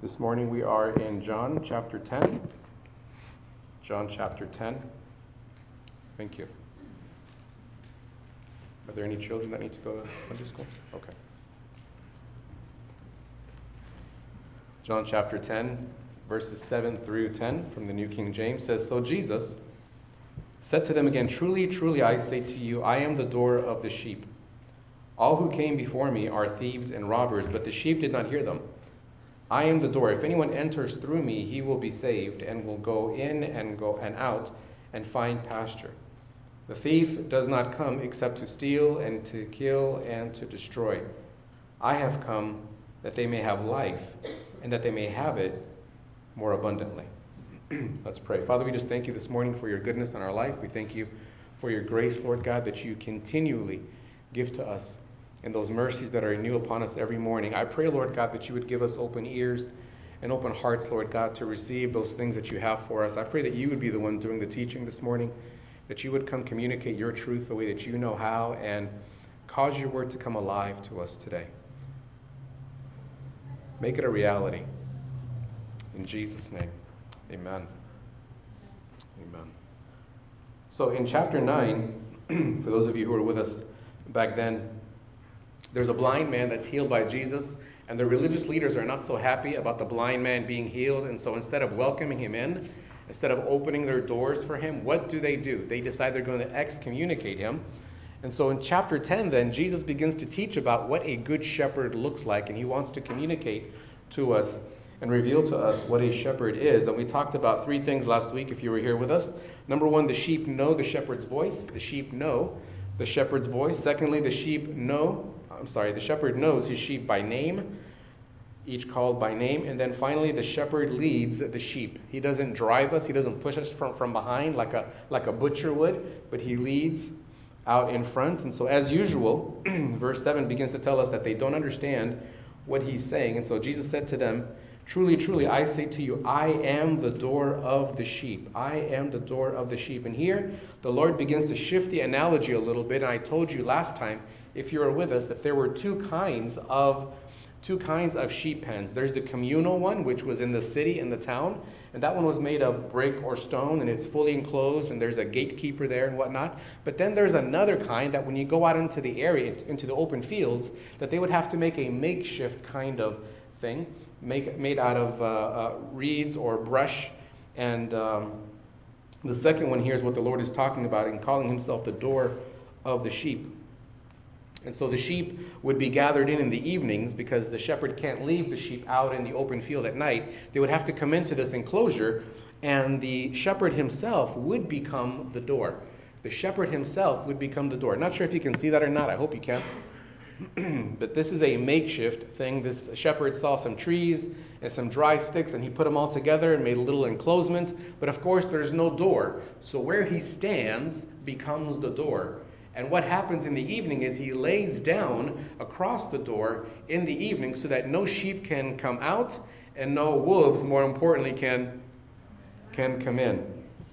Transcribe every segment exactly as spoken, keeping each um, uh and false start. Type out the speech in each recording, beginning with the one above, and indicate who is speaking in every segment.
Speaker 1: This morning we are in John chapter ten. John chapter ten. Thank you. Are there any children that need to go to Sunday school? Okay. John chapter ten, verses seven through ten from the New King James says, "So Jesus said to them again, 'Truly, truly, I say to you, I am the door of the sheep. All who came before me are thieves and robbers, but the sheep did not hear them. I am the door. If anyone enters through me, he will be saved and will go in and go and out and find pasture. The thief does not come except to steal and to kill and to destroy. I have come that they may have life and that they may have it more abundantly.'" Let's pray. Father, we just thank you this morning for your goodness in our life. We thank you for your grace, Lord God, that you continually give to us, and those mercies that are new upon us every morning. I pray, Lord God, that you would give us open ears and open hearts, Lord God, to receive those things that you have for us. I pray that you would be the one doing the teaching this morning, that you would come communicate your truth the way that you know how, and cause your word to come alive to us today. Make it a reality. In Jesus' name, amen. Amen. So in chapter nine, for those of you who were with us back then, there's a blind man that's healed by Jesus, and the religious leaders are not so happy about the blind man being healed, and so instead of welcoming him in, instead of opening their doors for him, what do they do? They decide they're going to excommunicate him. And so in chapter ten then, Jesus begins to teach about what a good shepherd looks like, and he wants to communicate to us and reveal to us what a shepherd is. And we talked about three things last week if you were here with us. Number one, the sheep know the shepherd's voice. The sheep know the shepherd's voice. Secondly, the sheep know I'm sorry, the shepherd knows his sheep by name, each called by name. And then finally, the shepherd leads the sheep. He doesn't drive us. He doesn't push us from, from behind like a, like a butcher would, but he leads out in front. And so as usual, verse seven begins to tell us that they don't understand what he's saying. And so Jesus said to them, "Truly, truly, I say to you, I am the door of the sheep. I am the door of the sheep." And here, the Lord begins to shift the analogy a little bit. And I told you last time, if you were with us, that there were two kinds of two kinds of sheep pens. There's the communal one, which was in the city, in the town, and that one was made of brick or stone, and it's fully enclosed, and there's a gatekeeper there and whatnot. But then there's another kind that when you go out into the area, into the open fields, that they would have to make a makeshift kind of thing, make made out of uh, uh, reeds or brush. And um, the second one here is what the Lord is talking about in calling himself the door of the sheep. And so the sheep would be gathered in in the evenings because the shepherd can't leave the sheep out in the open field at night. They would have to come into this enclosure, and the shepherd himself would become the door. The shepherd himself would become the door. Not sure if you can see that or not. I hope you can. But this is a makeshift thing. This shepherd saw some trees and some dry sticks, and he put them all together and made a little enclosement. But of course, there's no door. So where he stands becomes the door. And what happens in the evening is he lays down across the door in the evening so that no sheep can come out and no wolves, more importantly, can, can come in.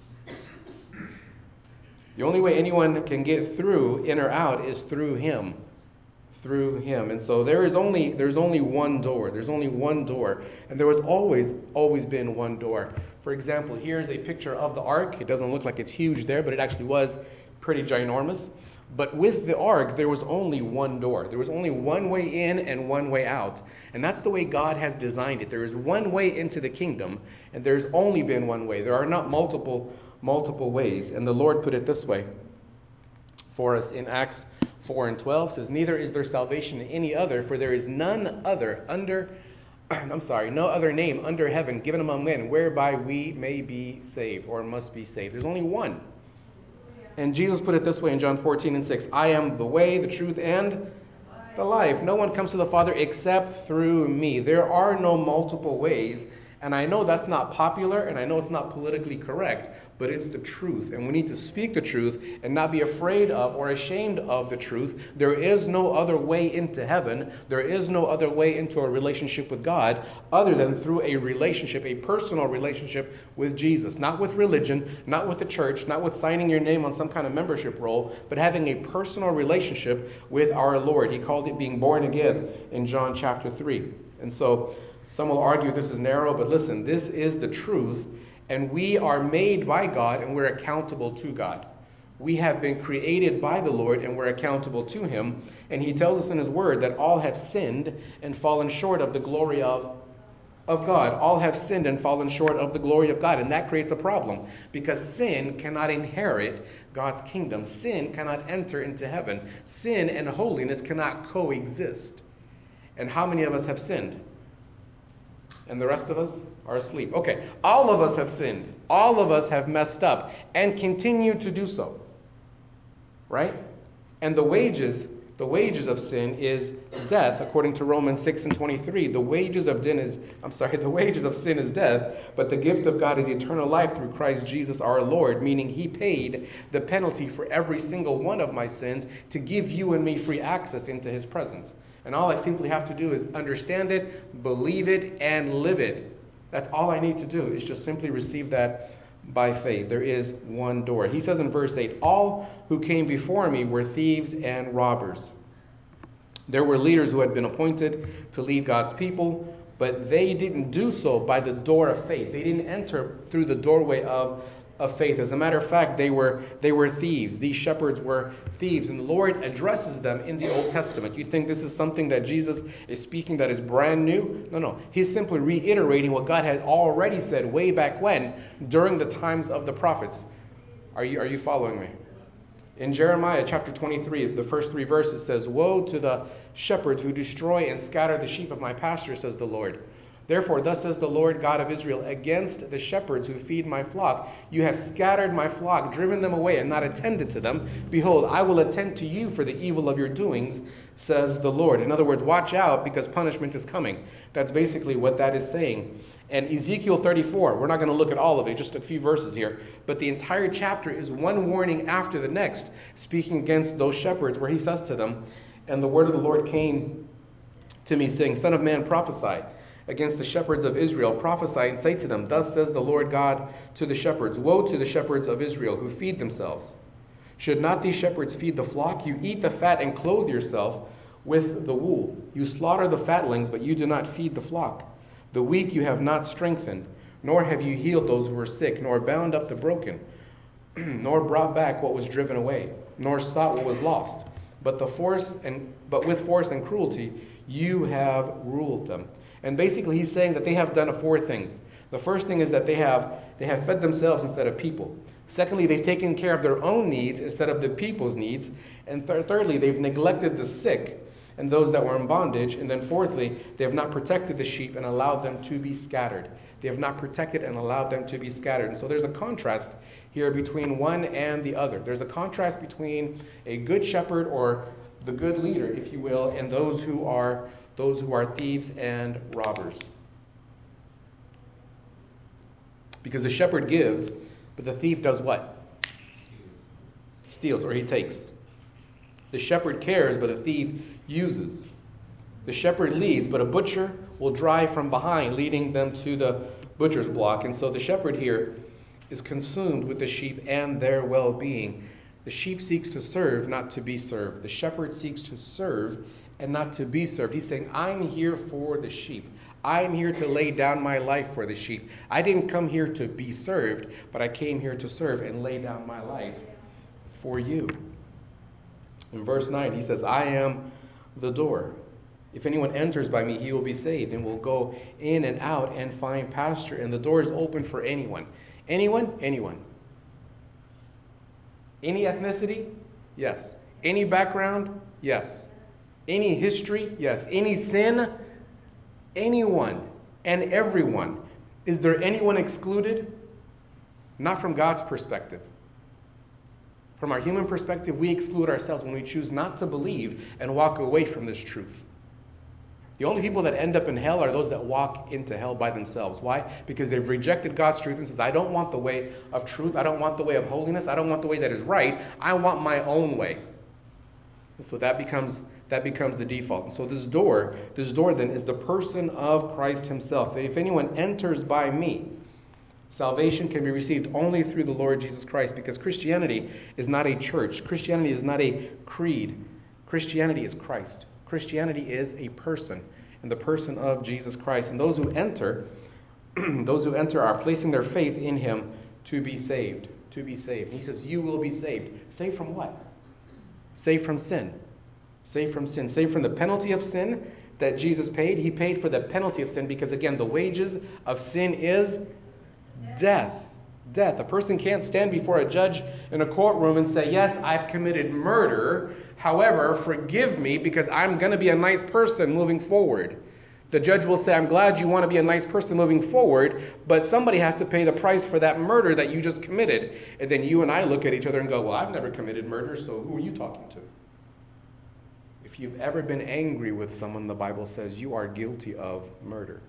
Speaker 1: The only way anyone can get through, in or out, is through him. Through him. And so there is only there's only one door. There's only one door. And there was always, always been one door. For example, here's a picture of the ark. It doesn't look like it's huge there, but it actually was pretty ginormous. But with the ark, there was only one door. There was only one way in and one way out. And that's the way God has designed it. There is one way into the kingdom, and there's only been one way. There are not multiple, multiple ways. And the Lord put it this way for us in Acts four and twelve. Says, "Neither is there salvation in any other, for there is none other under, I'm sorry, no other name under heaven given among men whereby we may be saved," or must be saved. There's only one. And Jesus put it this way in John fourteen and six, "I am the way, the truth, and the life. No one comes to the Father except through me." There are no multiple ways. And I know that's not popular, and I know it's not politically correct, but it's the truth. And we need to speak the truth and not be afraid of or ashamed of the truth. There is no other way into heaven. There is no other way into a relationship with God other than through a relationship, a personal relationship with Jesus. Not with religion, not with the church, not with signing your name on some kind of membership roll, but having a personal relationship with our Lord. He called it being born again in John chapter three. And so Some will argue this is narrow, but listen, this is the truth, and we are made by God, and we're accountable to God. We have been created by the Lord, and we're accountable to him. And he tells us in his word that all have sinned and fallen short of the glory of, of God. All have sinned and fallen short of the glory of God. And that creates a problem, because sin cannot inherit God's kingdom. Sin cannot enter into heaven. Sin and holiness cannot coexist. And how many of us have sinned? And the rest of us are asleep. Okay, all of us have sinned. All of us have messed up and continue to do so. Right? And the wages, the wages of sin is death, according to Romans six and twenty-three. The wages of sin is, I'm sorry, the wages of sin is death, but the gift of God is eternal life through Christ Jesus our Lord, meaning he paid the penalty for every single one of my sins to give you and me free access into his presence. And all I simply have to do is understand it, believe it, and live it. That's all I need to do, is just simply receive that by faith. There is one door. He says in verse eight, all who came before me were thieves and robbers. There were leaders who had been appointed to lead God's people, but they didn't do so by the door of faith. They didn't enter through the doorway of, of faith. As a matter of fact, they were they were thieves. These shepherds were thieves, and the Lord addresses them in the Old Testament. You think this is something that Jesus is speaking that is brand new? No, no. He's simply reiterating what God had already said way back when, during the times of the prophets. Are you are you following me? In Jeremiah chapter twenty-three, the first three verses says, woe to the shepherds who destroy and scatter the sheep of my pasture, says the Lord. Therefore, thus says the Lord God of Israel, against the shepherds who feed my flock, you have scattered my flock, driven them away, and not attended to them. Behold, I will attend to you for the evil of your doings, says the Lord. In other words, watch out, because punishment is coming. That's basically what that is saying. And Ezekiel thirty-four, we're not going to look at all of it, just a few verses here, but the entire chapter is one warning after the next, speaking against those shepherds, where he says to them, and the word of the Lord came to me, saying, Son of man, prophesy against the shepherds of Israel. Prophesy and say to them, thus says the Lord God to the shepherds, woe to the shepherds of Israel who feed themselves. Should not these shepherds feed the flock? You eat the fat and clothe yourself with the wool. You slaughter the fatlings, but you do not feed the flock. The weak you have not strengthened, nor have you healed those who were sick, nor bound up the broken, nor brought back what was driven away, nor sought what was lost. But the force and but with force and cruelty you have ruled them. And basically he's saying that they have done four things. The first thing is that they have they have fed themselves instead of people. Secondly, they've taken care of their own needs instead of the people's needs. And th- thirdly, they've neglected the sick and those that were in bondage. And then fourthly, they have not protected the sheep and allowed them to be scattered. They have not protected and allowed them to be scattered. And so there's a contrast here between one and the other. There's a contrast between a good shepherd, or the good leader, if you will, and those who are those who are thieves and robbers. Because the shepherd gives, but the thief does what? He steals, or he takes. The shepherd cares, but a thief uses. The shepherd leads, but a butcher will drive from behind, leading them to the butcher's block. And so the shepherd here is consumed with the sheep and their well-being. The sheep seeks to serve, not to be served. The shepherd seeks to serve and not to be served. He's saying, I'm here for the sheep. I'm here to lay down my life for the sheep. I didn't come here to be served, but I came here to serve and lay down my life for you. In verse nine, he says, I am the door. If anyone enters by me, he will be saved and will go in and out and find pasture. And the door is open for anyone. Anyone? Anyone. Any ethnicity? Yes. Any background? Yes. Any history? Yes. Any sin? Anyone and everyone. Is there anyone excluded? Not from God's perspective. From our human perspective, we exclude ourselves when we choose not to believe and walk away from this truth. The only people that end up in hell are those that walk into hell by themselves. Why? Because they've rejected God's truth and says, I don't want the way of truth. I don't want the way of holiness. I don't want the way that is right. I want my own way. And so that becomes that becomes the default. And so this door, this door then is the person of Christ himself. That if anyone enters by me, salvation can be received only through the Lord Jesus Christ, because Christianity is not a church. Christianity is not a creed. Christianity is Christ. Christianity is a person. in the person of Jesus Christ. And those who enter, those who enter are placing their faith in him to be saved. To be saved. He says, you will be saved. Saved from what? Saved from sin. Saved from sin. Saved from the penalty of sin that Jesus paid. He paid for the penalty of sin because, again, the wages of sin is death. Death. A person can't stand before a judge in a courtroom and say, yes, I've committed murder. However, forgive me because I'm going to be a nice person moving forward. The judge will say, I'm glad you want to be a nice person moving forward, but somebody has to pay the price for that murder that you just committed. And then you and I look at each other and go, well, I've never committed murder, so who are you talking to? If you've ever been angry with someone, the Bible says you are guilty of murder.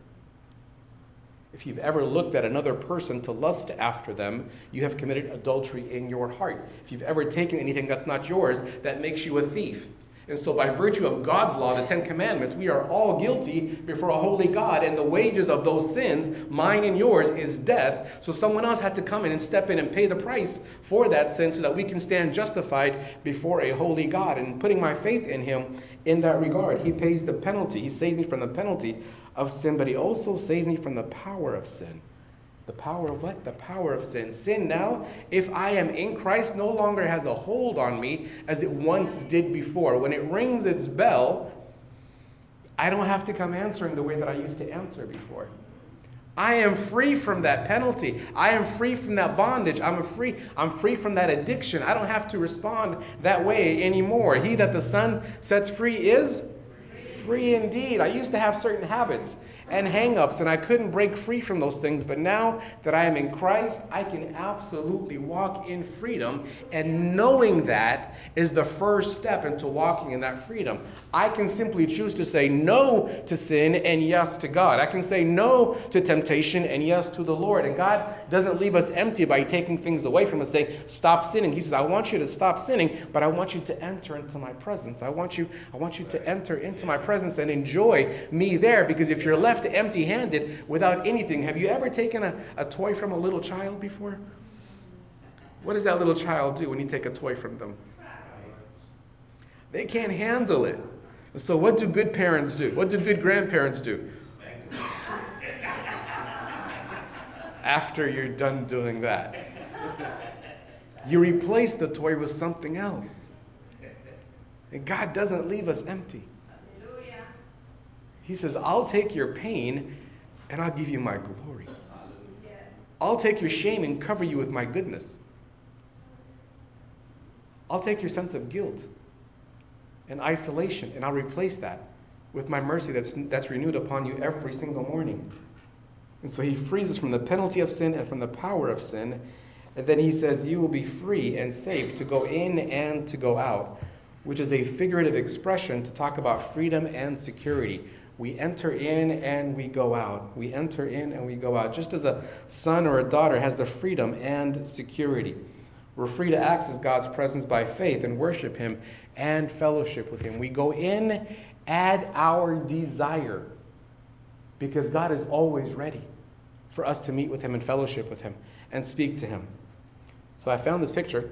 Speaker 1: If you've ever looked at another person to lust after them, you have committed adultery in your heart. If you've ever taken anything that's not yours, that makes you a thief. And so by virtue of God's law, the Ten Commandments, we are all guilty before a holy God. And the wages of those sins, mine and yours, is death. So someone else had to come in and step in and pay the price for that sin so that we can stand justified before a holy God. And putting my faith in him in that regard, he pays the penalty. He saves me from the penalty of sin, but he also saves me from the power of sin. The power of what? The power of sin. Sin now, if I am in Christ, no longer has a hold on me as it once did before. When it rings its bell, I don't have to come answering the way that I used to answer before. I am free from that penalty. I am free from that bondage. I'm free. I'm free from that addiction. I don't have to respond that way anymore. He that the Son sets free is free indeed. I used to have certain habits and hang-ups, and I couldn't break free from those things. But now that I am in Christ, I can absolutely walk in freedom. And knowing that is the first step into walking in that freedom. I can simply choose to say no to sin and yes to God. I can say no to temptation and yes to the Lord. And God doesn't leave us empty by taking things away from us, saying, stop sinning. He says, I want you to stop sinning, but I want you to enter into my presence. I want you, I want you to enter into my presence and enjoy me there. Because if you're left empty-handed without anything, have you ever taken a, a toy from a little child before? What does that little child do when you take a toy from them? They can't handle it. So what do good parents do? What do good grandparents do? After you're done doing that, you replace the toy with something else. And God doesn't leave us empty. He says, I'll take your pain and I'll give you my glory. I'll take your shame and cover you with my goodness. I'll take your sense of guilt and isolation, and I'll replace that with my mercy that's that's renewed upon you every single morning. And so he frees us from the penalty of sin and from the power of sin. And then he says, you will be free and safe to go in and to go out, which is a figurative expression to talk about freedom and security. We enter in and we go out. We enter in and we go out. Just as a son or a daughter has the freedom and security. We're free to access God's presence by faith and worship him and fellowship with him. We go in at our desire because God is always ready for us to meet with him and fellowship with him and speak to him. So I found this picture.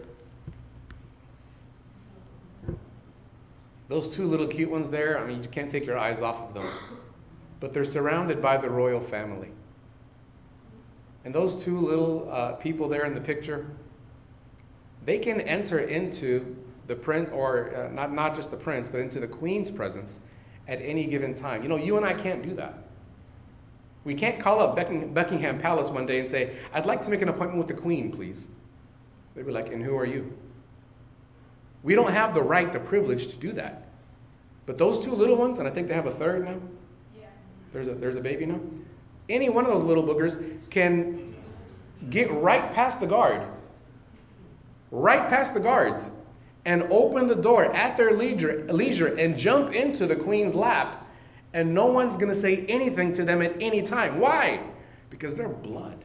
Speaker 1: Those two little cute ones there, I mean, you can't take your eyes off of them. But they're surrounded by the royal family. And those two little uh, people there in the picture, they can enter into the prince, or uh, not, not just the prince, but into the queen's presence at any given time. You know, you and I can't do that. We can't call up Buckingham, Buckingham Palace one day and say, I'd like to make an appointment with the queen, please. They'd be like, and who are you? We don't have the right, the privilege to do that. But those two little ones, and I think they have a third now. Yeah. There's a there's a baby now. Any one of those little boogers can get right past the guard, right past the guards, and open the door at their leisure, leisure and jump into the queen's lap, and no one's going to say anything to them at any time. Why? Because they're blood.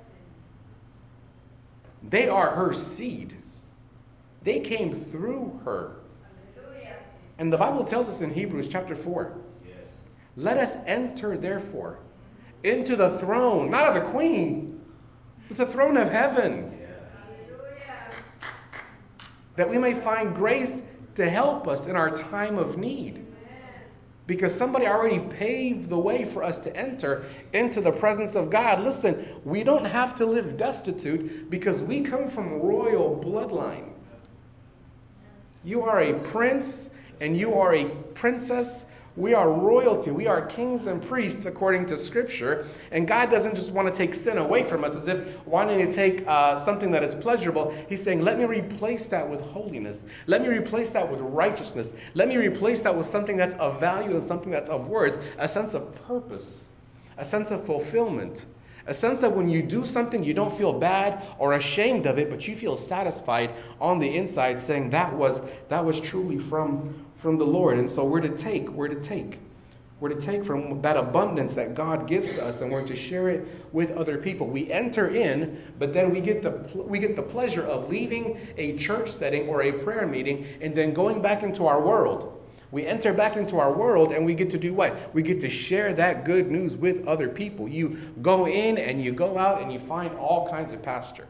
Speaker 1: They are her seed. They came through her. Hallelujah. And the Bible tells us in Hebrews chapter four, yes. Let us enter therefore into the throne, not of the queen, but the throne of heaven. Yeah. That we may find grace to help us in our time of need. Amen. because somebody already paved the way for us to enter into the presence of God. Listen, we don't have to live destitute because we come from royal bloodline. You are a prince and you are a princess. We are royalty. We are kings and priests according to Scripture. And God doesn't just want to take sin away from us as if wanting to take uh, something that is pleasurable. He's saying, let me replace that with holiness. Let me replace that with righteousness. Let me replace that with something that's of value and something that's of worth, a sense of purpose, a sense of fulfillment. A sense that when you do something, you don't feel bad or ashamed of it, but you feel satisfied on the inside, saying that was that was truly from, from the Lord. And so we're to take, we're to take. We're to take from that abundance that God gives to us, and we're to share it with other people. We enter in, but then we get the we get the pleasure of leaving a church setting or a prayer meeting and then going back into our world. We enter back into our world and we get to do what? We get to share that good news with other people. You go in and you go out and you find all kinds of pasture.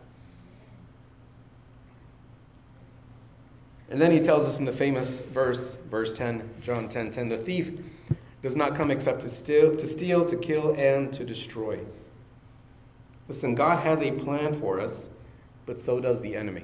Speaker 1: And then he tells us in the famous verse, verse ten, John ten ten, the thief does not come except to steal, to steal, to kill, and to destroy. Listen, God has a plan for us, but so does the enemy.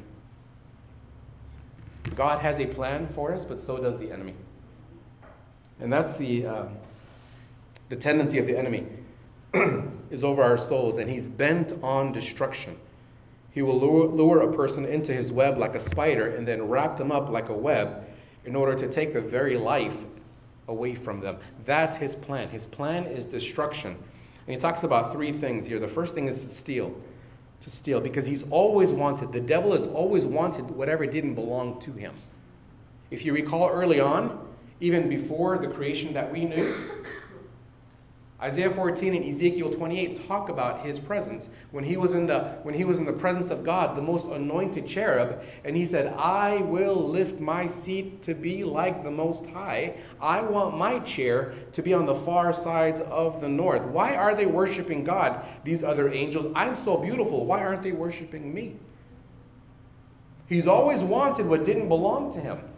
Speaker 1: God has a plan for us, but so does the enemy. And that's the uh, the tendency of the enemy is over our souls, and he's bent on destruction. He will lure, lure a person into his web like a spider and then wrap them up like a web in order to take the very life away from them. That's his plan. His plan is destruction. And he talks about three things here. The first thing is to steal. To steal, because he's always wanted, the devil has always wanted whatever didn't belong to him. If you recall early on, even before the creation that we knew, Isaiah fourteen and Ezekiel twenty-eight talk about his presence when he was in the when he was in the presence of God, the most anointed cherub, and he said, I will lift my seat to be like the Most High. I want my chair to be on the far sides of the north. Why are they worshiping God, these other angels? I'm so beautiful. Why aren't they worshiping me? He's always wanted what didn't belong to him.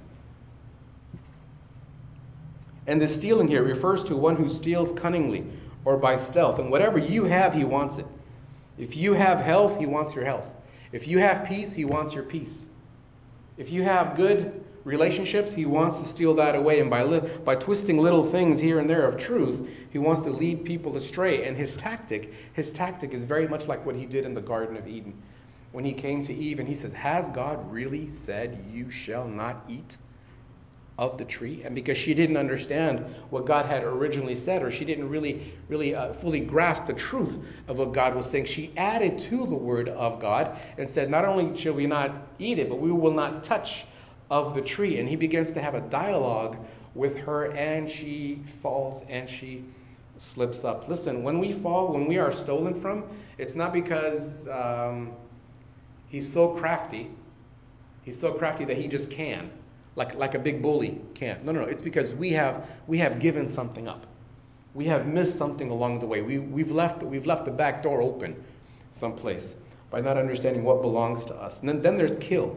Speaker 1: And the stealing here refers to one who steals cunningly or by stealth. And whatever you have, he wants it. If you have health, he wants your health. If you have peace, he wants your peace. If you have good relationships, he wants to steal that away. And by li- by twisting little things here and there of truth, he wants to lead people astray. And his tactic, his tactic is very much like what he did in the Garden of Eden. When he came to Eve and he says, has God really said you shall not eat of the tree? And because she didn't understand what God had originally said, or she didn't really really uh, fully grasp the truth of what God was saying, she added to the word of God and said, not only shall we not eat it, but we will not touch of the tree. And he begins to have a dialogue with her, and she falls and she slips up. Listen, when we fall, when we are stolen from, it's not because um, he's so crafty he's so crafty that he just can. Like, like a big bully can't. No, no, no. It's because we have we have given something up. We have missed something along the way. We, we've left we've left the back door open someplace by not understanding what belongs to us. And then, then there's kill.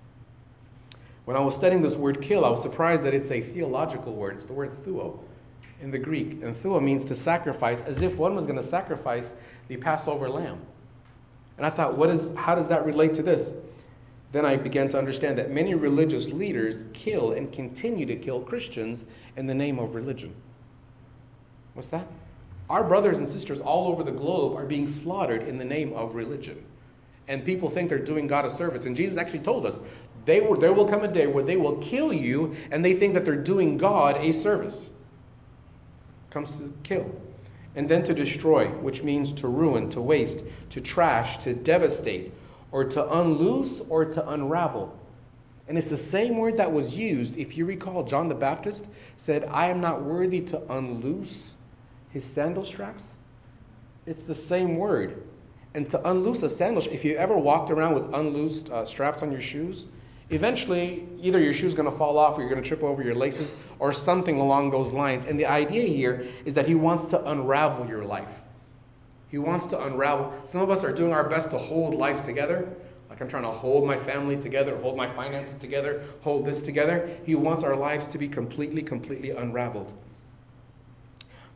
Speaker 1: When I was studying this word kill, I was surprised that it's a theological word. It's the word thuo in the Greek. And thuo means to sacrifice, as if one was going to sacrifice the Passover lamb. And I thought, what is how does that relate to this? Then I began to understand that many religious leaders kill and continue to kill Christians in the name of religion. What's that? Our brothers and sisters all over the globe are being slaughtered in the name of religion. And people think they're doing God a service. And Jesus actually told us, they will, there will come a day where they will kill you, and they think that they're doing God a service. Comes to kill. And then to destroy, which means to ruin, to waste, to trash, to devastate, or to unloose, or to unravel. And it's the same word that was used. If you recall, John the Baptist said, I am not worthy to unloose his sandal straps. It's the same word. And to unloose a sandal, if you ever walked around with unloosed uh, straps on your shoes, eventually either your shoe's going to fall off, or you're going to trip over your laces, or something along those lines. And the idea here is that he wants to unravel your life. He wants to unravel. Some of us are doing our best to hold life together. Like I'm trying to hold my family together, hold my finances together, hold this together. He wants our lives to be completely, completely unraveled.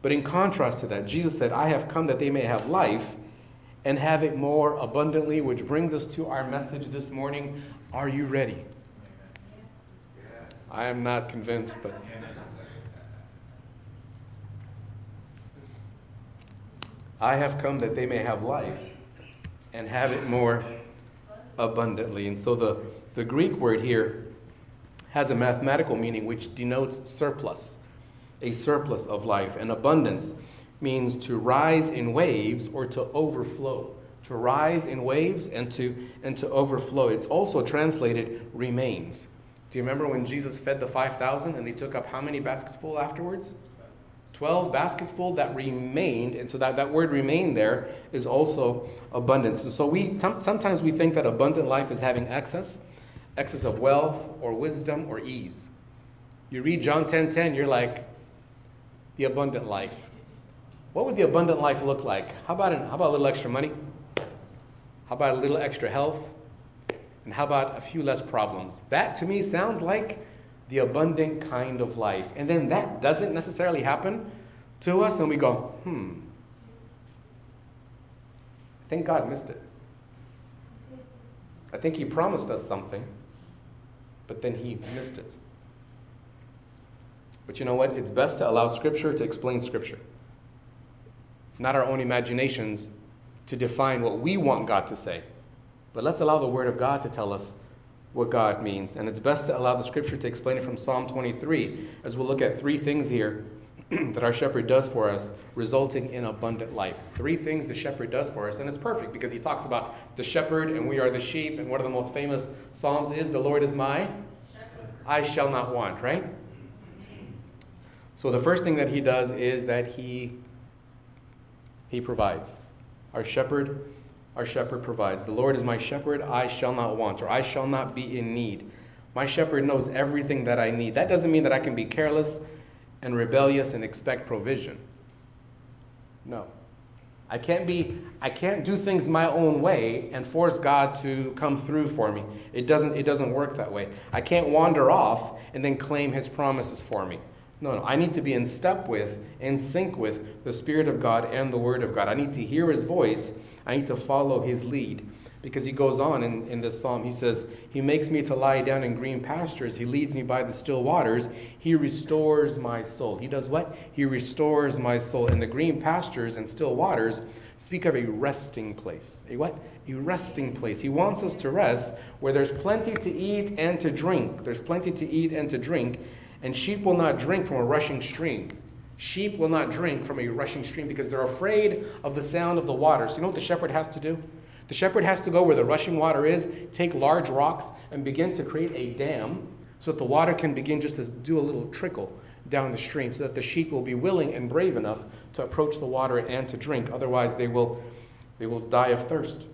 Speaker 1: But in contrast to that, Jesus said, I have come that they may have life and have it more abundantly, which brings us to our message this morning. Are you ready? I am not convinced, but I have come that they may have life and have it more abundantly. And so the, the Greek word here has a mathematical meaning which denotes surplus, a surplus of life. And abundance means to rise in waves or to overflow. To rise in waves and to and to overflow. It's also translated remains. Do you remember when Jesus fed the five thousand and they took up how many baskets full afterwards? twelve baskets full that remained. And so that, that word remain there is also abundance. And so we sometimes we think that abundant life is having excess, excess of wealth or wisdom or ease. You read John ten ten, you're like, the abundant life. What would the abundant life look like? How about an, how about a little extra money? How about a little extra health? And how about a few less problems? That to me sounds like the abundant kind of life. And then that doesn't necessarily happen to us, and we go, hmm, I think God missed it. I think he promised us something, but then he missed it. But you know what? It's best to allow Scripture to explain Scripture, not our own imaginations to define what we want God to say. But let's allow the Word of God to tell us what God means. And it's best to allow the Scripture to explain it from Psalm twenty-three, as we'll look at three things here that our shepherd does for us, resulting in abundant life. Three things the shepherd does for us, and it's perfect because he talks about the shepherd and we are the sheep, and one of the most famous Psalms is, the Lord is my shepherd. I shall not want, right? So the first thing that he does is that he he provides. Our shepherd, our shepherd provides. The Lord is my shepherd, I shall not want, or I shall not be in need. My shepherd knows everything that I need. That doesn't mean that I can be careless and rebellious and expect provision. No. I can't be I can't do things my own way and force God to come through for me. It doesn't it doesn't work that way. I can't wander off and then claim his promises for me. No, no. I need to be in step with, in sync with the Spirit of God and the Word of God. I need to hear his voice. I need to follow his lead. Because he goes on in, in this psalm, he says, he makes me to lie down in green pastures. He leads me by the still waters. He restores my soul. He does what? He restores my soul. And the green pastures and still waters speak of a resting place. A what? A resting place. He wants us to rest where there's plenty to eat and to drink. There's plenty to eat and to drink. And sheep will not drink from a rushing stream. Sheep will not drink from a rushing stream because they're afraid of the sound of the water. So you know what the shepherd has to do? The shepherd has to go where the rushing water is, take large rocks, and begin to create a dam so that the water can begin just to do a little trickle down the stream so that the sheep will be willing and brave enough to approach the water and to drink. Otherwise, they will, they will die of thirst.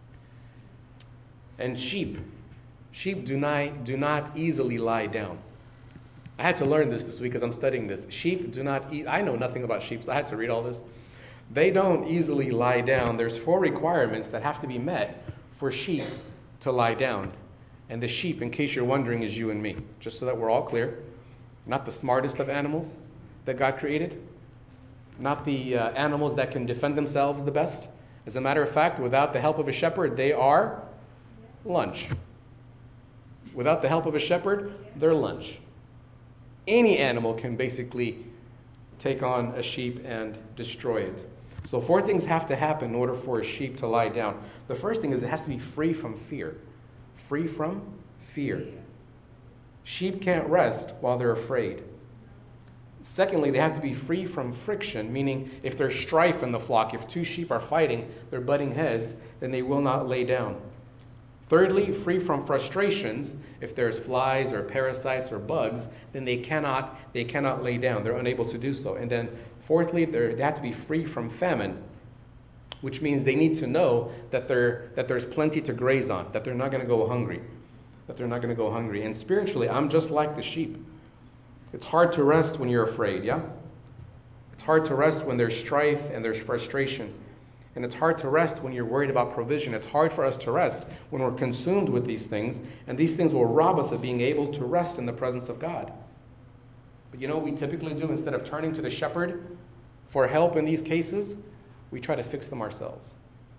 Speaker 1: And sheep, sheep do not, do not easily lie down. I had to learn this this week as I'm studying this. Sheep do not eat. I know nothing about sheep, so I had to read all this. They don't easily lie down. There's four requirements that have to be met for sheep to lie down. And the sheep, in case you're wondering, is you and me. Just so that we're all clear. Not the smartest of animals that God created. Not the uh, animals that can defend themselves the best. As a matter of fact, without the help of a shepherd, they are lunch. Without the help of a shepherd, they're lunch. Any animal can basically take on a sheep and destroy it. So four things have to happen in order for a sheep to lie down. The first thing is it has to be free from fear. Free from fear. Sheep can't rest while they're afraid. Secondly, they have to be free from friction, meaning if there's strife in the flock, if two sheep are fighting, they're butting heads, then they will not lay down. Thirdly, free from frustrations. If there's flies or parasites or bugs, then they cannot they cannot lay down. They're unable to do so. And then fourthly, they have to be free from famine, which means they need to know that there that there's plenty to graze on, that they're not going to go hungry, that they're not going to go hungry. And spiritually, I'm just like the sheep. It's hard to rest when you're afraid, yeah? It's hard to rest when there's strife and there's frustration. And it's hard to rest when you're worried about provision. It's hard for us to rest when we're consumed with these things. And these things will rob us of being able to rest in the presence of God. But you know what we typically do? Instead of turning to the shepherd for help in these cases, we try to fix them ourselves.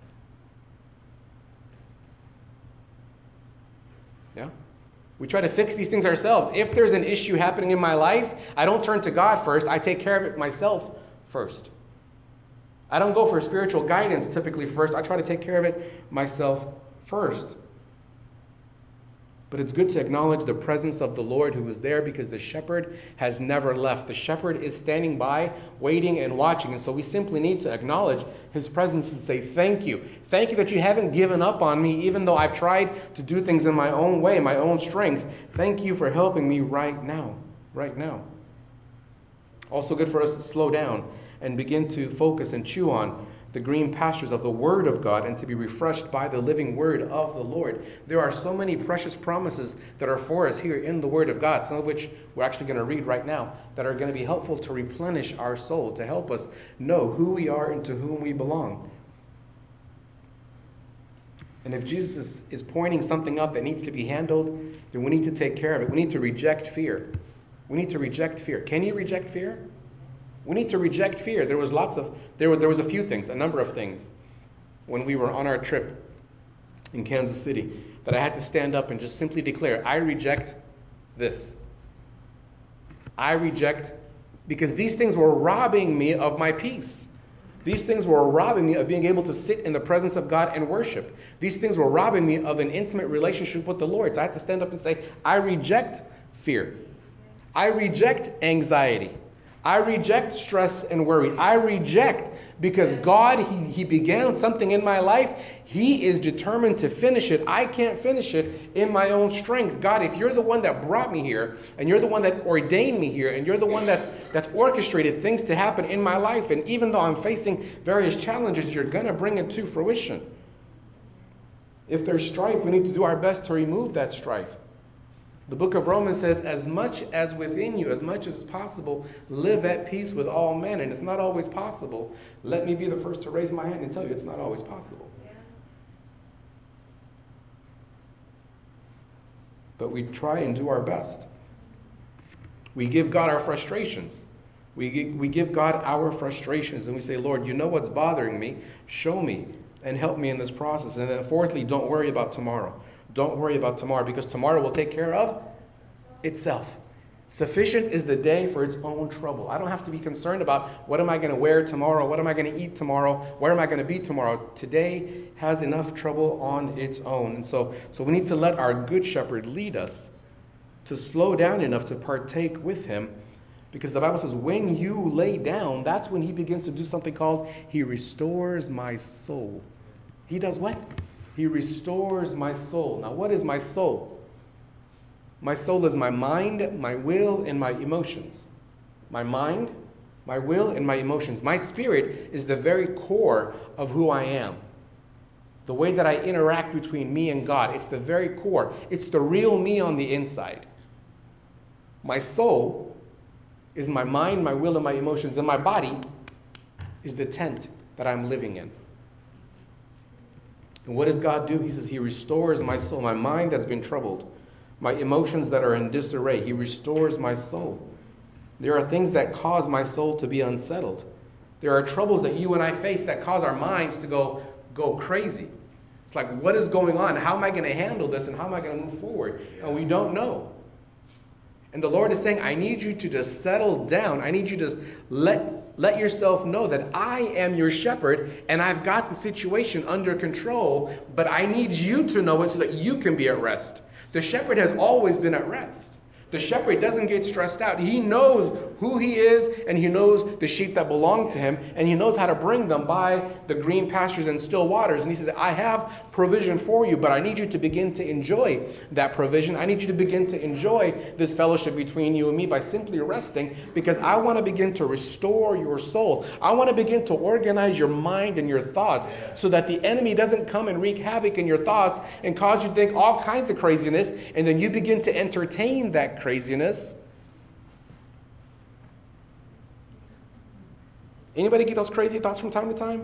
Speaker 1: Yeah? We try to fix these things ourselves. If there's an issue happening in my life, I don't turn to God first. I take care of it myself first. I don't go for spiritual guidance typically first. I try to take care of it myself first. But it's good to acknowledge the presence of the Lord who is there, because the shepherd has never left. The shepherd is standing by, waiting and watching. And so we simply need to acknowledge his presence and say, thank you. Thank you that you haven't given up on me, even though I've tried to do things in my own way, my own strength. Thank you for helping me right now, right now. Also good for us to slow down and begin to focus and chew on the green pastures of the Word of God, and to be refreshed by the living Word of the Lord. There are so many precious promises that are for us here in the Word of God, some of which we're actually going to read right now, that are going to be helpful to replenish our soul, to help us know who we are and to whom we belong. And if Jesus is pointing something out that needs to be handled, then we need to take care of it. We need to reject fear. We need to reject fear. Can you reject fear? We need to reject fear. There was lots of, there were, there was a few things, a number of things, when we were on our trip in Kansas City, that I had to stand up and just simply declare, I reject this. I reject, because these things were robbing me of my peace. These things were robbing me of being able to sit in the presence of God and worship. These things were robbing me of an intimate relationship with the Lord. So I had to stand up and say, I reject fear. I reject anxiety. I reject stress and worry. I reject, because God, he, he began something in my life. He is determined to finish it. I can't finish it in my own strength. God, if you're the one that brought me here, and you're the one that ordained me here, and you're the one that's, that's orchestrated things to happen in my life, and even though I'm facing various challenges, you're going to bring it to fruition. If there's strife, we need to do our best to remove that strife. The book of Romans says, as much as within you, as much as possible, live at peace with all men. And it's not always possible. Let me be the first to raise my hand and tell you it's not always possible. Yeah. But we try and do our best. We give God our frustrations. We give, we give God our frustrations and we say, Lord, you know what's bothering me. Show me and help me in this process. And then fourthly, don't worry about tomorrow. Don't worry about tomorrow, because tomorrow will take care of itself. Sufficient is the day for its own trouble. I don't have to be concerned about what am I going to wear tomorrow, what am I going to eat tomorrow, where am I going to be tomorrow. Today has enough trouble on its own. And so, so we need to let our good shepherd lead us to slow down enough to partake with him, because the Bible says when you lay down, that's when he begins to do something called he restores my soul. He does what? He restores my soul. Now, what is my soul? My soul is my mind, my will, and my emotions. My mind, my will, and my emotions. My spirit is the very core of who I am. The way that I interact between me and God. It's the very core. It's the real me on the inside. My soul is my mind, my will, and my emotions. And my body is the tent that I'm living in. And what does God do? He says he restores my soul, my mind that's been troubled, my emotions that are in disarray. He restores my soul. There are things that cause my soul to be unsettled. There are troubles that you and I face that cause our minds to go, go crazy. It's like, what is going on? How am I going to handle this? And how am I going to move forward? And we don't know. And the Lord is saying, I need you to just settle down. I need you to let Let yourself know that I am your shepherd and I've got the situation under control, but I need you to know it so that you can be at rest. The shepherd has always been at rest. The shepherd doesn't get stressed out. He knows who he is, and he knows the sheep that belong to him, and he knows how to bring them by the green pastures and still waters. And he says, I have provision for you, but I need you to begin to enjoy that provision. I need you to begin to enjoy this fellowship between you and me by simply resting, because I want to begin to restore your soul. I want to begin to organize your mind and your thoughts so that the enemy doesn't come and wreak havoc in your thoughts and cause you to think all kinds of craziness, and then you begin to entertain that craziness. Anybody get those crazy thoughts from time to time?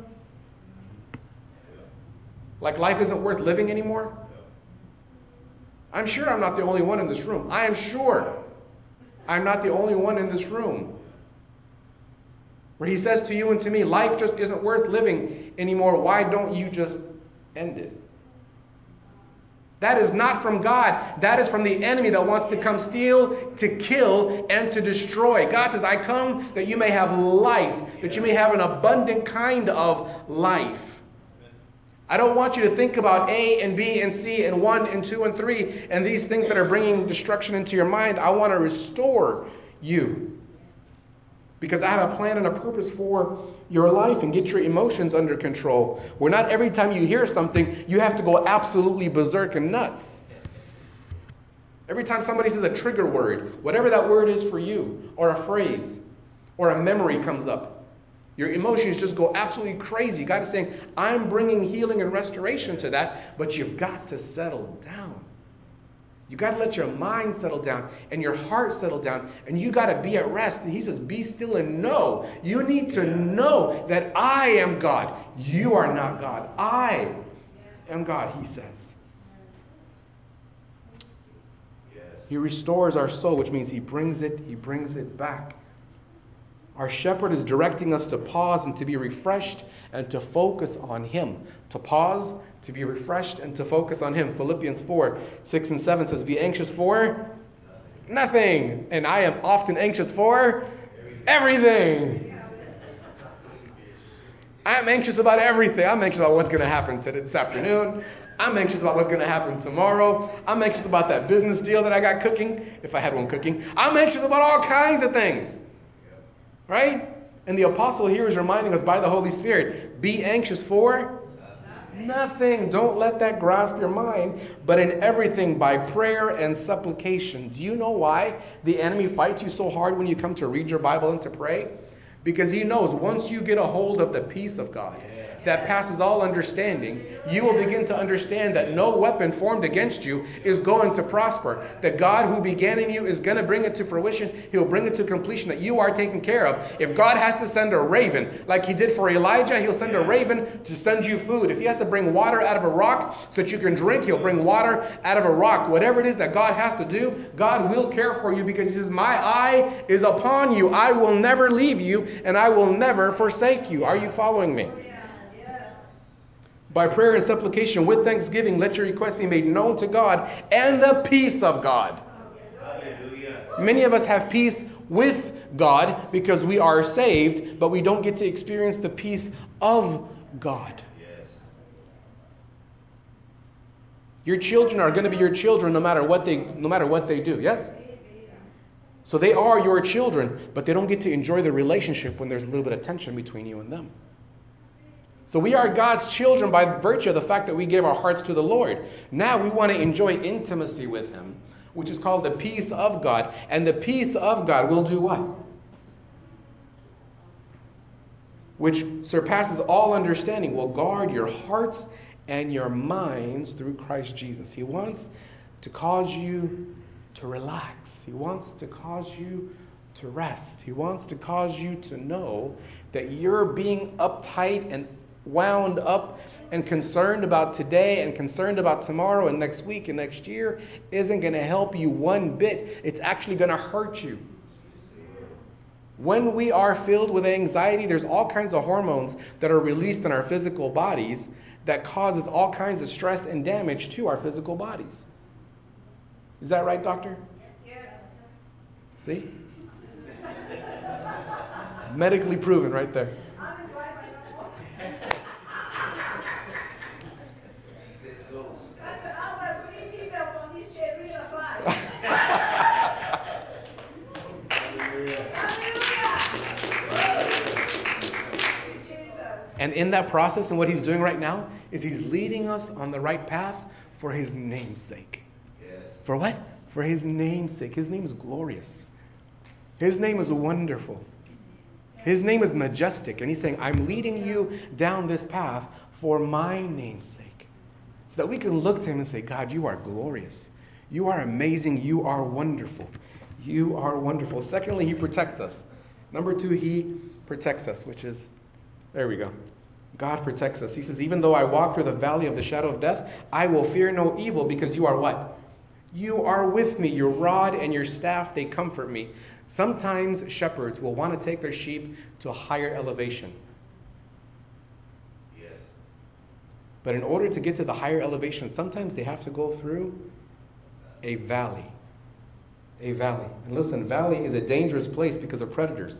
Speaker 1: Like life isn't worth living anymore? I'm sure I'm not the only one in this room. I am sure I'm not the only one in this room. Where he says to you and to me, life just isn't worth living anymore. Why don't you just end it? That is not from God. That is from the enemy that wants to come steal, to kill, and to destroy. God says, I come that you may have life, that you may have an abundant kind of life. I don't want you to think about A and B and C and one and two and three and these things that are bringing destruction into your mind. I want to restore you. Because I have a plan and a purpose for your life, and get your emotions under control. Where not every time you hear something, you have to go absolutely berserk and nuts. Every time somebody says a trigger word, whatever that word is for you, or a phrase, or a memory comes up, your emotions just go absolutely crazy. God is saying, I'm bringing healing and restoration to that, but you've got to settle down. You got to let your mind settle down and your heart settle down, and you got to be at rest. And he says, be still and know. You need to know that I am God. You are not God. I am God, he says. He restores our soul, which means he brings it, he brings it back. Our shepherd is directing us to pause and to be refreshed and to focus on him. To pause, to be refreshed, and to focus on him. Philippians four, six and seven says, be anxious for nothing. nothing. And I am often anxious for everything. I'm anxious about everything. I'm anxious about what's going to happen today, this afternoon. I'm anxious about what's going to happen tomorrow. I'm anxious about that business deal that I got cooking, if I had one cooking. I'm anxious about all kinds of things. Right? And the apostle here is reminding us by the Holy Spirit, be anxious for nothing. nothing. Don't let that grasp your mind, but in everything by prayer and supplication. Do you know why the enemy fights you so hard when you come to read your Bible and to pray? Because he knows once you get a hold of the peace of God that passes all understanding, you will begin to understand that no weapon formed against you is going to prosper. That God who began in you is going to bring it to fruition. He'll bring it to completion, that you are taken care of. If God has to send a raven, like he did for Elijah, he'll send a raven to send you food. If he has to bring water out of a rock so that you can drink, he'll bring water out of a rock. Whatever it is that God has to do, God will care for you, because he says, my eye is upon you. I will never leave you, and I will never forsake you. Are you following me? By prayer and supplication with thanksgiving, let your requests be made known to God, and the peace of God. Hallelujah. Many of us have peace with God because we are saved, but we don't get to experience the peace of God. Yes. Your children are going to be your children no matter what they no matter what they do. Yes? So they are your children, but they don't get to enjoy the relationship when there's a little bit of tension between you and them. So we are God's children by virtue of the fact that we gave our hearts to the Lord. Now we want to enjoy intimacy with him, which is called the peace of God. And the peace of God will do what? Which surpasses all understanding, will guard your hearts and your minds through Christ Jesus. He wants to cause you to relax. He wants to cause you to rest. He wants to cause you to know that you're being uptight and wound up and concerned about today and concerned about tomorrow and next week and next year isn't going to help you one bit. It's actually going to hurt you. When we are filled with anxiety, there's all kinds of hormones that are released in our physical bodies that causes all kinds of stress and damage to our physical bodies. Is that right, doctor? Yes. See? Medically proven right there. And in that process, and what he's doing right now, is he's leading us on the right path for his name's sake. Yes. For what? For his name's sake. His name is glorious. His name is wonderful. His name is majestic. And he's saying, I'm leading you down this path for my name's sake. So that we can look to him and say, God, you are glorious. You are amazing. You are wonderful. You are wonderful. Secondly, he protects us. Number two, he protects us, which is, there we go. God protects us. He says, even though I walk through the valley of the shadow of death, I will fear no evil, because you are what? You are with me. Your rod and your staff, they comfort me. Sometimes shepherds will want to take their sheep to a higher elevation.
Speaker 2: Yes.
Speaker 1: But in order to get to the higher elevation, sometimes they have to go through a valley. A valley. And listen, valley is a dangerous place because of predators.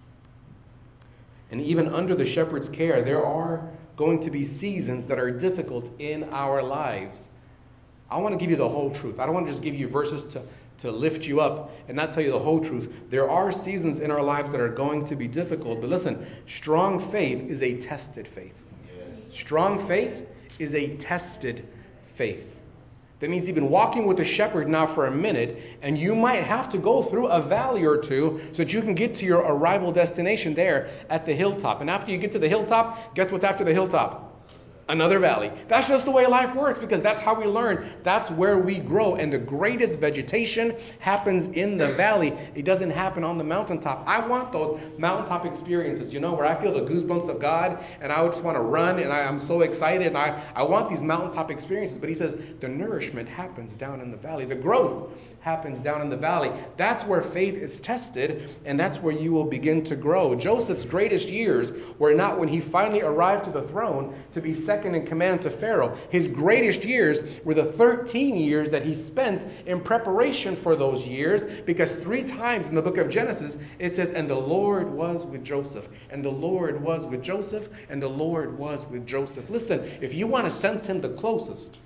Speaker 1: And even under the shepherd's care, there are going to be seasons that are difficult in our lives. I want to give you the whole truth. I don't want to just give you verses to, to lift you up and not tell you the whole truth. There are seasons in our lives that are going to be difficult. But listen, strong faith is a tested faith.
Speaker 2: Yes.
Speaker 1: Strong faith is a tested faith. That means you've been walking with a shepherd now for a minute, and you might have to go through a valley or two so that you can get to your arrival destination there at the hilltop. And after you get to the hilltop, guess what's after the hilltop? Another valley. That's just the way life works, because that's how we learn. That's where we grow. And the greatest vegetation happens in the valley. It doesn't happen on the mountaintop. I want those mountaintop experiences, you know, where I feel the goosebumps of God and I just want to run and I, I'm so excited and I, I want these mountaintop experiences. But he says the nourishment happens down in the valley. The growth happens down in the valley. That's where faith is tested, and that's where you will begin to grow. Joseph's greatest years were not when he finally arrived to the throne to be second in command to Pharaoh. His greatest years were the thirteen years that he spent in preparation for those years, because three times in the book of Genesis it says, and the Lord was with Joseph, and the Lord was with Joseph, and the Lord was with Joseph. Listen, if you want to sense him the closest,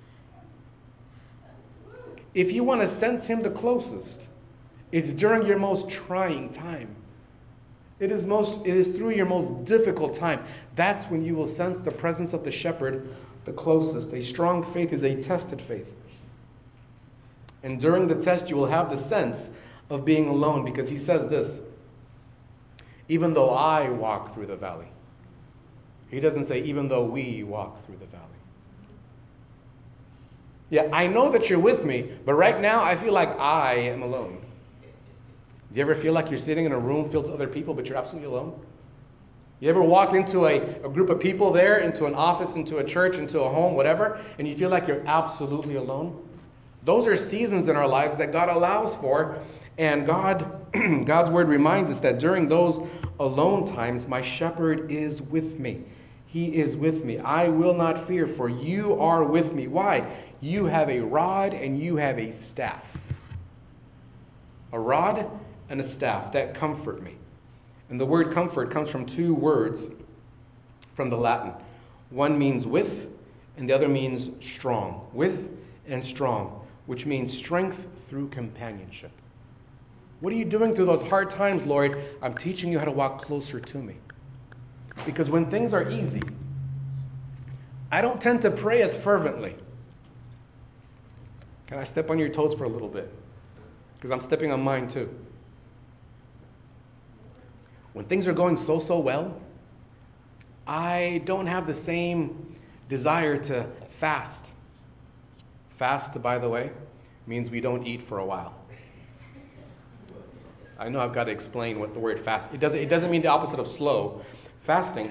Speaker 1: If you want to sense him the closest, it's during your most trying time. It is most it is through your most difficult time. That's when you will sense the presence of the shepherd the closest. A strong faith is a tested faith. And during the test you will have the sense of being alone, because he says this, even though I walk through the valley. He doesn't say even though we walk through the valley. Yeah, I know that you're with me, but right now I feel like I am alone. Do you ever feel like you're sitting in a room filled with other people, but you're absolutely alone? You ever walk into a, a group of people there, into an office, into a church, into a home, whatever, and you feel like you're absolutely alone? Those are seasons in our lives that God allows for, and God, God's word reminds us that during those alone times, my shepherd is with me. He is with me. I will not fear, for you are with me. Why? You have a rod and you have a staff. A rod and a staff that comfort me. And the word comfort comes from two words from the Latin. One means with, and the other means strong. With and strong, which means strength through companionship. What are you doing through those hard times, Lord? I'm teaching you how to walk closer to me. Because when things are easy, I don't tend to pray as fervently. Can I step on your toes for a little bit? Because I'm stepping on mine too. When things are going so, so well, I don't have the same desire to fast. Fast, by the way, means we don't eat for a while. I know I've got to explain what the word fast, it doesn't, it doesn't mean the opposite of slow. Fasting,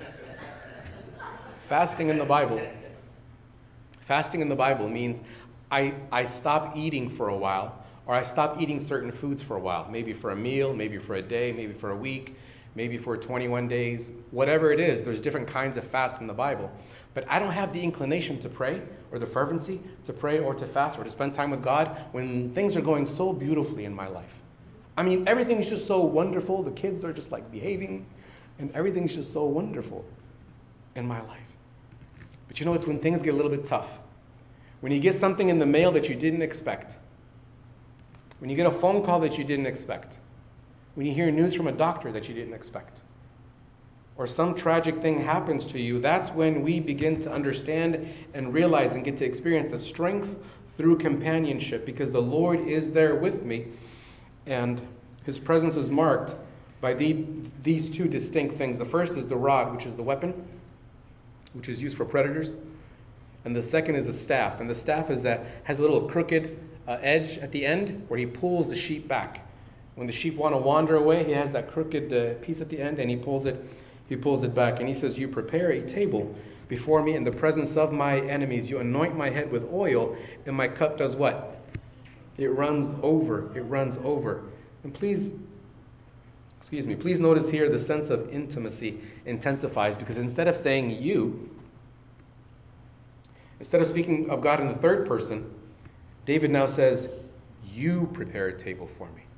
Speaker 1: fasting in the Bible, fasting in the Bible means I, I stop eating for a while, or I stop eating certain foods for a while, maybe for a meal, maybe for a day, maybe for a week, maybe for twenty-one days, whatever it is. There's different kinds of fasts in the Bible. But I don't have the inclination to pray, or the fervency to pray or to fast or to spend time with God when things are going so beautifully in my life. I mean, everything's just so wonderful. The kids are just like behaving, and everything's just so wonderful in my life. But you know, it's when things get a little bit tough. When you get something in the mail that you didn't expect. When you get a phone call that you didn't expect. When you hear news from a doctor that you didn't expect. Or some tragic thing happens to you, that's when we begin to understand and realize and get to experience the strength through companionship, because the Lord is there with me, and his presence is marked by the, these two distinct things. The first is the rod, which is the weapon, which is used for predators. And the second is a staff. And the staff is that has a little crooked uh, edge at the end where he pulls the sheep back. When the sheep want to wander away, he has that crooked uh, piece at the end, and he pulls it he pulls it back. And he says, you prepare a table before me in the presence of my enemies. You anoint my head with oil, and my cup does what? It runs over. It runs over. And please, excuse me, please notice here the sense of intimacy intensifies, because instead of saying you, instead of speaking of God in the third person, David now says, you prepare a table for me.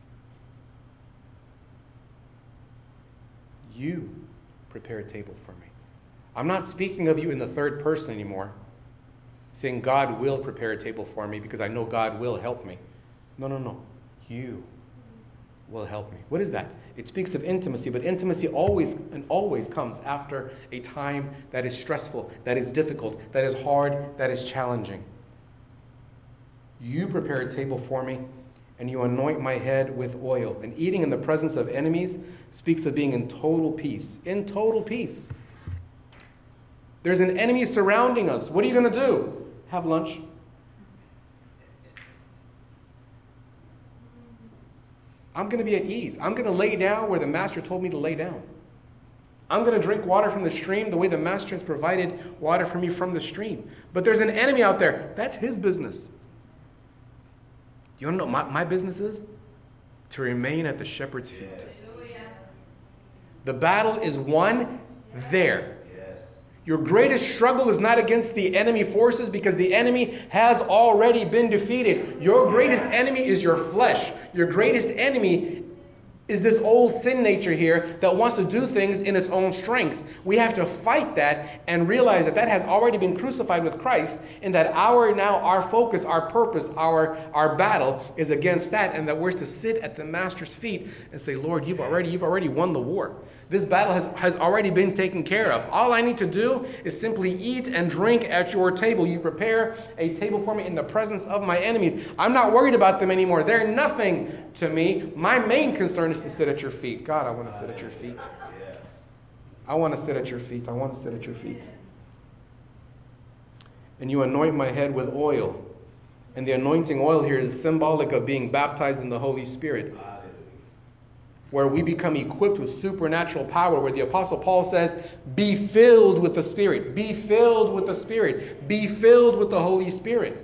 Speaker 1: You prepare a table for me. I'm not speaking of you in the third person anymore, saying God will prepare a table for me because I know God will help me. No, no, no. You will help me. What is that? It speaks of intimacy, but intimacy always and always comes after a time that is stressful, that is difficult, that is hard, that is challenging. You prepare a table for me, and you anoint my head with oil. And eating in the presence of enemies speaks of being in total peace. In total peace. There's an enemy surrounding us. What are you going to do? Have lunch. I'm going to be at ease. I'm going to lay down where the Master told me to lay down. I'm going to drink water from the stream the way the Master has provided water for me from the stream. But there's an enemy out there. That's his business. You want to know what my, my business is? To remain at the shepherd's feet. The battle is won there. Your greatest struggle is not against the enemy forces, because the enemy has already been defeated. Your greatest enemy is your flesh. Your greatest enemy is this old sin nature here that wants to do things in its own strength. We have to fight that and realize that that has already been crucified with Christ, and that our now our focus, our purpose, our our battle is against that, and that we're to sit at the Master's feet and say, Lord, you've already you've already won the war. This battle has, has already been taken care of. All I need to do is simply eat and drink at your table. You prepare a table for me in the presence of my enemies. I'm not worried about them anymore. They're nothing to me. My main concern is to sit at your feet. God, I want to sit at your feet. I want to sit at your feet. I want to sit at your feet. And you anoint my head with oil. And the anointing oil here is symbolic of being baptized in the Holy Spirit, where we become equipped with supernatural power, where the Apostle Paul says, be filled with the Spirit. Be filled with the Spirit. Be filled with the Holy Spirit.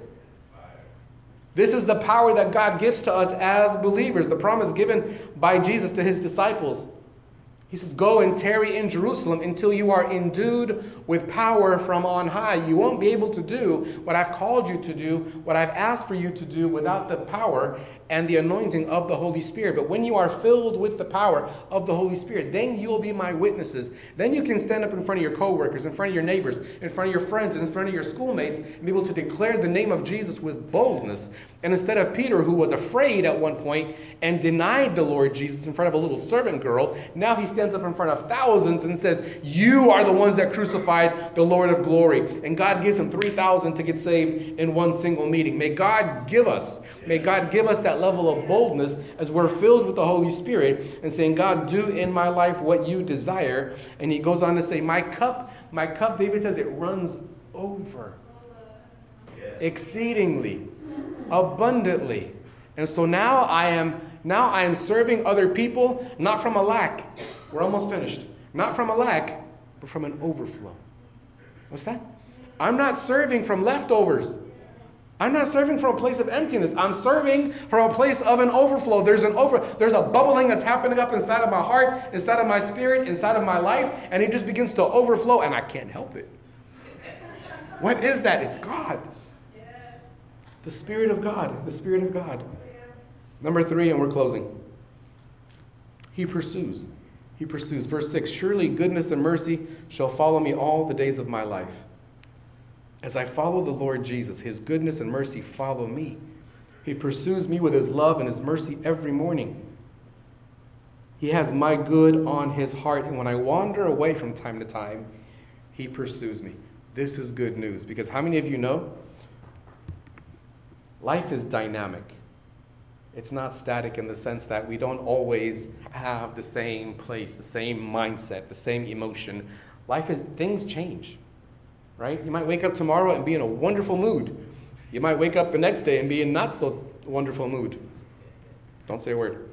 Speaker 1: This is the power that God gives to us as believers. The promise given by Jesus to his disciples. He says, go and tarry in Jerusalem until you are endued with power from on high. You won't be able to do what I've called you to do, what I've asked for you to do, without the power and the anointing of the Holy Spirit. But when you are filled with the power of the Holy Spirit, then you'll be my witnesses. Then you can stand up in front of your coworkers, in front of your neighbors, in front of your friends, and in front of your schoolmates, and be able to declare the name of Jesus with boldness. And instead of Peter, who was afraid at one point and denied the Lord Jesus in front of a little servant girl, now he stands up in front of thousands and says, you are the ones that crucified the Lord of glory. And God gives him three thousand to get saved in one single meeting. May God give us May God give us that level of boldness as we're filled with the Holy Spirit and saying, God, do in my life what you desire. And he goes on to say, my cup, my cup, David says, it runs over exceedingly, abundantly. And so now I am, now I am serving other people, not from a lack. We're almost finished. Not from a lack, but from an overflow. What's that? I'm not serving from leftovers. I'm not serving from a place of emptiness. I'm serving from a place of an overflow. There's an over, there's a bubbling that's happening up inside of my heart, inside of my spirit, inside of my life, and it just begins to overflow, and I can't help it. What is that? It's God. The Spirit of God. The Spirit of God. Number three, and we're closing. He pursues. He pursues. Verse six, surely goodness and mercy shall follow me all the days of my life. As I follow the Lord Jesus, his goodness and mercy follow me. He pursues me with his love and his mercy every morning. He has my good on his heart. And when I wander away from time to time, he pursues me. This is good news, because how many of you know life is dynamic? It's not static in the sense that we don't always have the same place, the same mindset, the same emotion. Life is, things change. Right? You might wake up tomorrow and be in a wonderful mood. You might wake up the next day and be in not so wonderful mood. Don't say a word.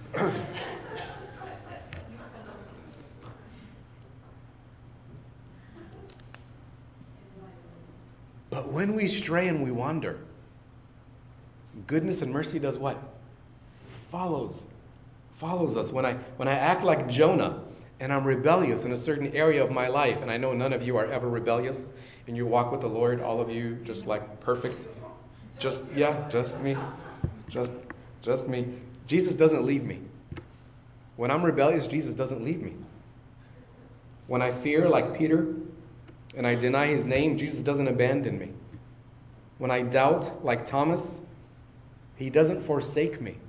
Speaker 1: But when we stray and we wander, goodness and mercy does what? Follows follows us. When I when I act like Jonah and I'm rebellious in a certain area of my life, and I know none of you are ever rebellious in your walk with the Lord, all of you just like perfect. Just yeah, just me. Just just me. Jesus doesn't leave me. When I'm rebellious, Jesus doesn't leave me. When I fear like Peter and I deny his name, Jesus doesn't abandon me. When I doubt like Thomas, he doesn't forsake me.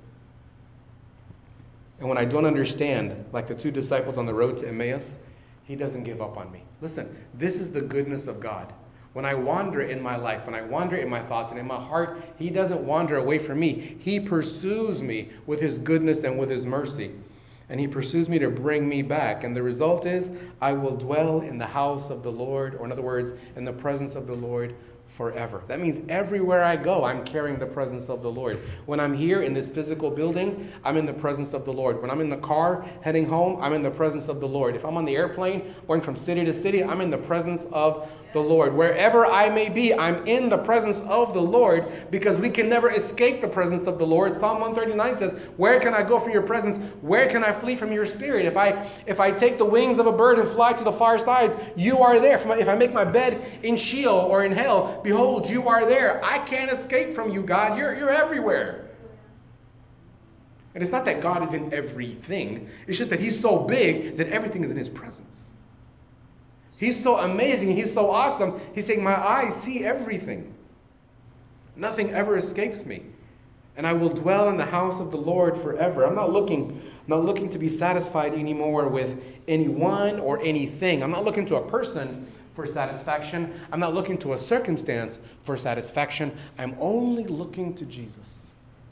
Speaker 1: And when I don't understand, like the two disciples on the road to Emmaus, he doesn't give up on me. Listen, this is the goodness of God. When I wander in my life, when I wander in my thoughts and in my heart, he doesn't wander away from me. He pursues me with his goodness and with his mercy. And he pursues me to bring me back. And the result is, I will dwell in the house of the Lord, or in other words, in the presence of the Lord forever. That means everywhere I go, I'm carrying the presence of the Lord. When I'm here in this physical building, I'm in the presence of the Lord. When I'm in the car heading home, I'm in the presence of the Lord. If I'm on the airplane going from city to city, I'm in the presence of the Lord. Wherever I may be, I'm in the presence of the Lord, because we can never escape the presence of the Lord. Psalm one thirty-nine says, where can I go from your presence? Where can I flee from your spirit? If I if I take the wings of a bird and fly to the far sides, you are there. If I make my bed in Sheol or in hell, behold, you are there. I can't escape from you, God. You're, you're everywhere. And it's not that God is in everything. It's just that he's so big that everything is in his presence. He's so amazing. He's so awesome. He's saying, my eyes see everything. Nothing ever escapes me. And I will dwell in the house of the Lord forever. I'm not looking, not looking to be satisfied anymore with anyone or anything. I'm not looking to a person for satisfaction. I'm not looking to a circumstance for satisfaction. I'm only looking to Jesus.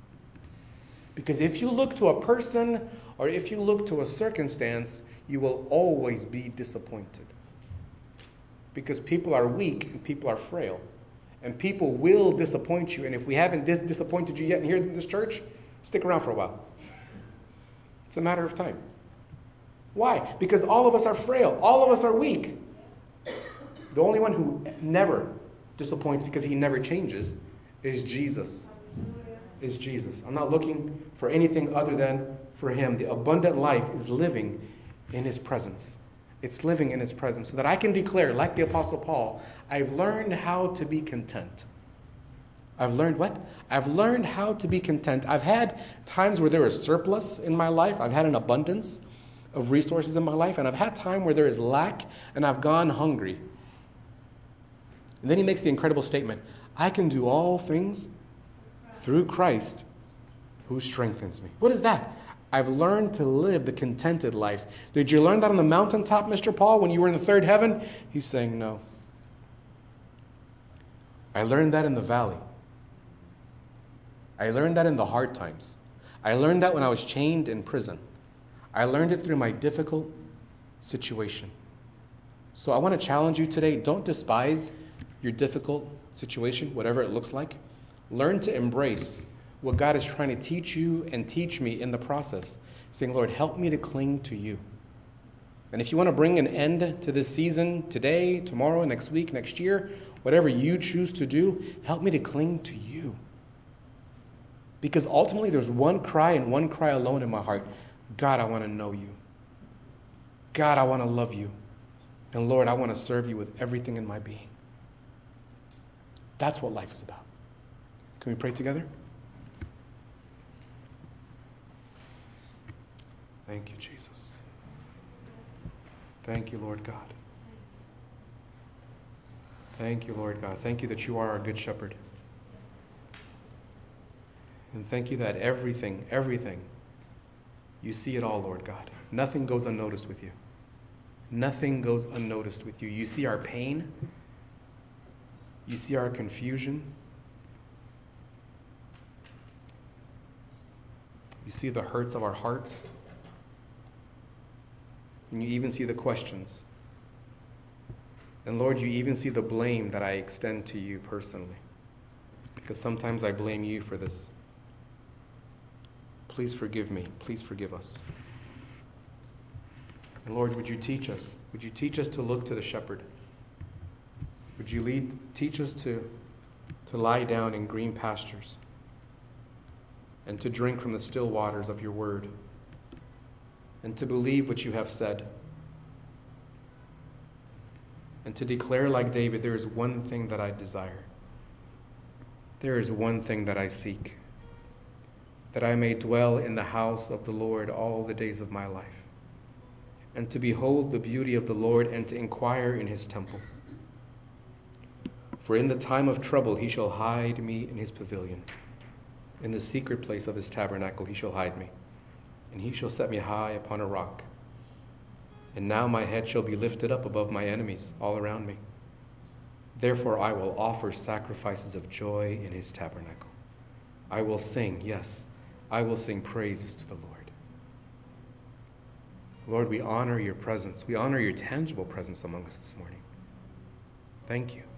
Speaker 1: Because if you look to a person or if you look to a circumstance, you will always be disappointed. Because people are weak and people are frail. And people will disappoint you. And if we haven't dis- disappointed you yet here in this church, stick around for a while. It's a matter of time. Why? Because all of us are frail. All of us are weak. The only one who never disappoints because he never changes is Jesus. Is Jesus. I'm not looking for anything other than for him. The abundant life is living in his presence. It's living in his presence so that I can declare, like the Apostle Paul, I've learned how to be content. I've learned what? I've learned how to be content. I've had times where there is surplus in my life. I've had an abundance of resources in my life. And I've had time where there is lack and I've gone hungry. And then he makes the incredible statement, I can do all things through Christ who strengthens me. What is that? I've learned to live the contented life. Did you learn that on the mountaintop, Mister Paul, when you were in the third heaven? He's saying no. I learned that in the valley. I learned that in the hard times. I learned that when I was chained in prison. I learned it through my difficult situation. So I want to challenge you today, don't despise your difficult situation, whatever it looks like. Learn to embrace what God is trying to teach you and teach me in the process. Saying, Lord, help me to cling to you. And if you want to bring an end to this season today, tomorrow, next week, next year, whatever you choose to do, help me to cling to you. Because ultimately there's one cry and one cry alone in my heart. God, I want to know you. God, I want to love you. And Lord, I want to serve you with everything in my being. That's what life is about. Can we pray together? Thank you, Jesus. Thank you, Lord God. Thank you, Lord God. Thank you that you are our good shepherd. And thank you that everything, everything, you see it all, Lord God. Nothing goes unnoticed with you. Nothing goes unnoticed with you. You see our pain. You see our confusion. You see the hurts of our hearts. And you even see the questions. And Lord, you even see the blame that I extend to you personally. Because sometimes I blame you for this. Please forgive me. Please forgive us. And Lord, would you teach us? Would you teach us to look to the shepherd? Would you lead, teach us to, to lie down in green pastures and to drink from the still waters of your word? and to believe what you have said, and to declare like David, there is one thing that I desire. There is one thing that I seek, that I may dwell in the house of the Lord all the days of my life, and to behold the beauty of the Lord, and to inquire in his temple. For in the time of trouble he shall hide me in his pavilion. In the secret place of his tabernacle he shall hide me, and he shall set me high upon a rock. And now my head shall be lifted up above my enemies all around me. Therefore I will offer sacrifices of joy in his tabernacle. I will sing, yes, I will sing praises to the Lord. Lord, we honor your presence. We honor your tangible presence among us this morning. Thank you.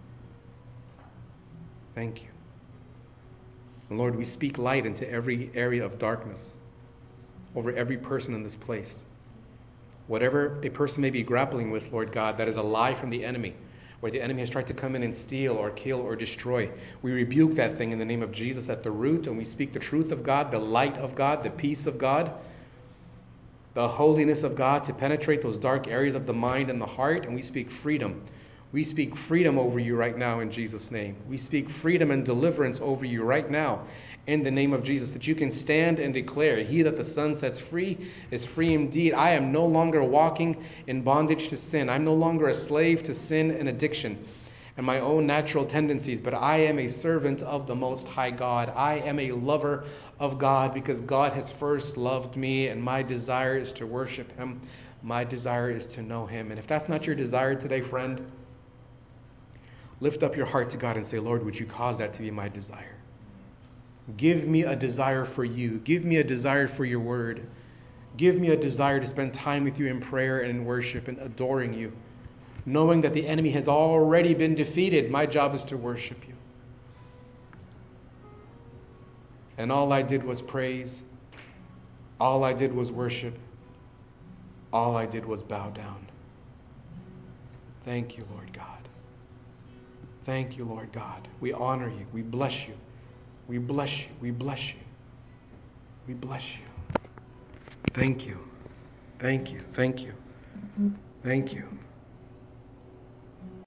Speaker 1: Thank you. And Lord, we speak light into every area of darkness over every person in this place. Whatever a person may be grappling with, Lord God, that is a lie from the enemy, where the enemy has tried to come in and steal or kill or destroy, we rebuke that thing in the name of Jesus at the root, and we speak the truth of God, the light of God, the peace of God, the holiness of God to penetrate those dark areas of the mind and the heart, and we speak freedom. We speak freedom over you right now in Jesus' name. We speak freedom and deliverance over you right now in the name of Jesus, that you can stand and declare, he that the Son sets free is free indeed. I am no longer walking in bondage to sin. I'm no longer a slave to sin and addiction and my own natural tendencies, but I am a servant of the Most High God. I am a lover of God because God has first loved me, and my desire is to worship him. My desire is to know him. And if that's not your desire today, friend, lift up your heart to God and say, Lord, would you cause that to be my desire? Give me a desire for you. Give me a desire for your word. Give me a desire to spend time with you in prayer and in worship and adoring you, knowing that the enemy has already been defeated. My job is to worship you. And all I did was praise. All I did was worship. All I did was bow down. Thank you, Lord God. Thank you, Lord God. We honor you. We bless you. We bless you. We bless you. We bless you. Thank you. Thank you. Thank you. Thank you.